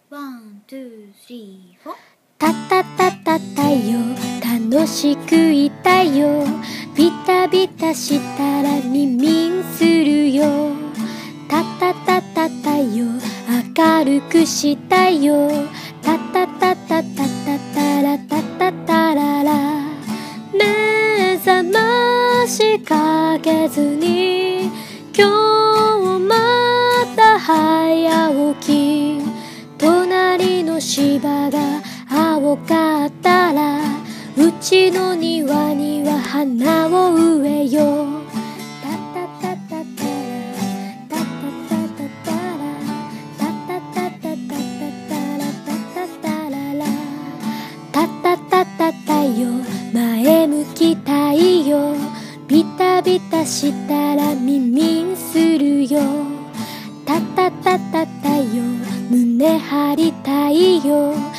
ワン、ツー、スリー、フォー。 タタタタタよ、楽しくいたよ。ビタビタしたら耳んするよ。タタタタタよ、明るくしたよ。タタタタタタタラタタタララ。目覚ましかけずに今日また早起き。隣の芝が青かったらうちの庭には花を植えよう。タタタタタラタタタタタラタタタタタタタラタタタララ。タタタタタよ、前向きたいよ。ビタビタしたら耳んするよ。タタタタタよ、胸張りたいよ。